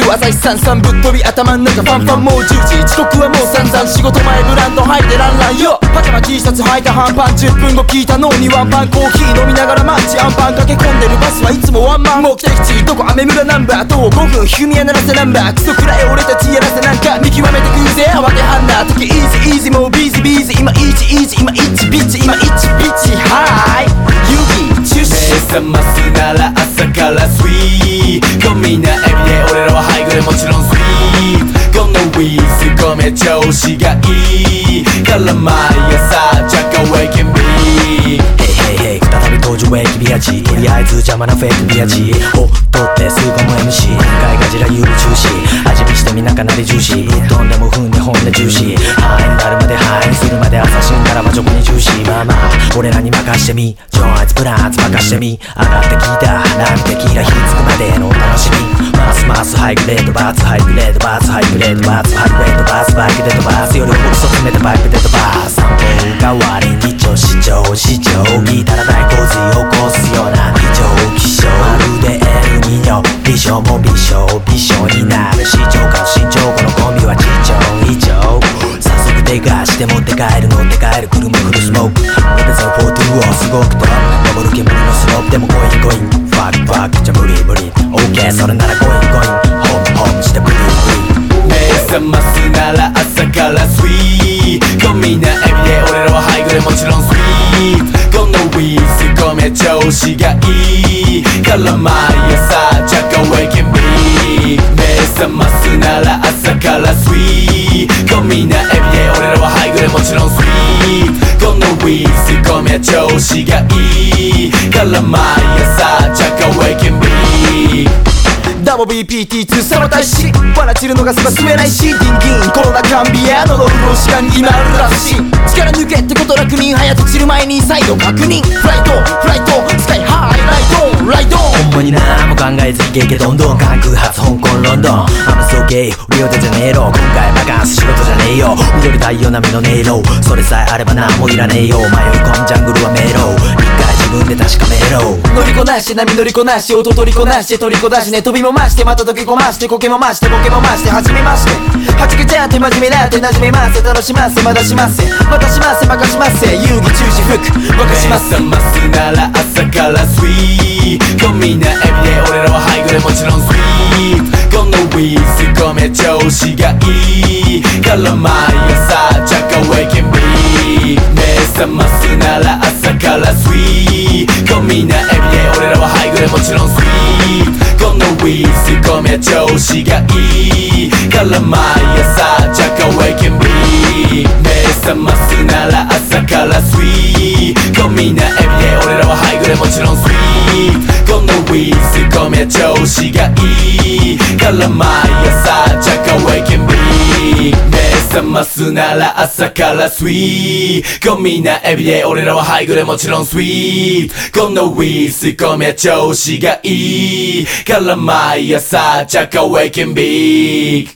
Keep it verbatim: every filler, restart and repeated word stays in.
朝日さんさんぶっ飛び頭ん中ファンファンもうじゅうじ遅刻はもう散々仕事前ブランド履いてランランよパジャマ T シャツ履いた半パンじゅっぷんご聞いた脳にワンパンコーヒー飲みながらマッチアンパン駆け込んでるバスはいつもワンマン目的地どこアメ村ナンバーとごふんヒュミヤ鳴らせナンバークソくらい俺たちやらせなんか見極めてくるぜ慌てはんな時イージーイージーもうビーズビーズ今イージーイージー今イッチビッチ今イッチビッチハイ指中止目覚ますなら朝からスイートゴミなエビで俺らはハイグレもちろんスイートこのウィースごめ調子がいいから毎朝ジャッカウェイキンビーヘイヘイヘイ再び登場駅ビアジとりあえず邪魔なフェイクビアジほっとってすぐも エムシー 今回ガジラ指中止味見してみなかなり重視飛んでも踏んで本音重視ハイになるまでハイにするまで朝死んだら魔女に重視まあまあ俺らに任してみジョンあいつプランツ任してみ上がってきたランテキーラ火つくまでのお楽しみますますハイグレードバーツハイグレードバーツハイグレードバーツハイグレードバーツバイクで飛ばす夜僕そ詰めてバイクで飛ばす散歩代わりに調子調子調聞いたら大洪水起こすような異常気象まるでエルニーニョビジョンも微笑微笑になる市長か身長このコンビは地長以上早速でかして持って帰る乗って帰る車フルスモークレベゼロフォーツーをすごくと登る煙のスロープでもコインコインファックファックじゃ無理無理 OK それならコインコインホームホームしてブリブリ目覚ますなら朝からスイートゴミなエビで俺らはハイグレもちろんスイートこのウィースごめ調子がいいから毎朝ジャッカウェイキンビー目覚ますなら朝からスイートゴミなエビで俺らはハイグレもちろんスイートこのウィースごめ調子がいいから毎朝ジャッカウェイキンビーダブリューピーティーツー その大使笑散るのがすば吸えないしディンギンコロナカンビア喉潤しが今あるらしい力抜けってこと楽に早と散る前に再度確認フライトフライトスカイハイライドライドほんまに何も考えずにゲゲどんどん関空発香港ロンドンアムソゲイリオデジャネイロ今回バカンス仕事じゃねえよ緑太陽並みの音色それさえあれば何もいらねえよ迷い込んジャングルは迷路一回自分で確かめろ乗りこなして波乗りこなして音取りこなして取りこだしね飛びも増してまた溶け込ましてコケも増してボケも増して始めましてはじけちゃって真面目なって馴染めます楽しませまだしませまたしませ任しませ遊戯中止服沸かします目覚ますなら朝からスイートゴミなエビで俺らはハイグレもちろんスイートこのウィースごめ調子がいいから毎朝ジャッカウェイキンビー目覚ますなら朝からスイートゴミなエビで俺らはハイグレもちろんスイートこのウィースごめ調子がいいから毎朝ジャッカウェイキンビー目覚ますなら朝からスイートゴミなエビで俺らはハイグレもちろんスイートこのウィースごめ調子がいいから毎朝ジャッカウェイキンビー目覚ますなら朝からスイートゴミなエビで俺らはハイグレもちろんスイートこのウィースごめ調子がいいから毎朝ジャッカウェイキンビー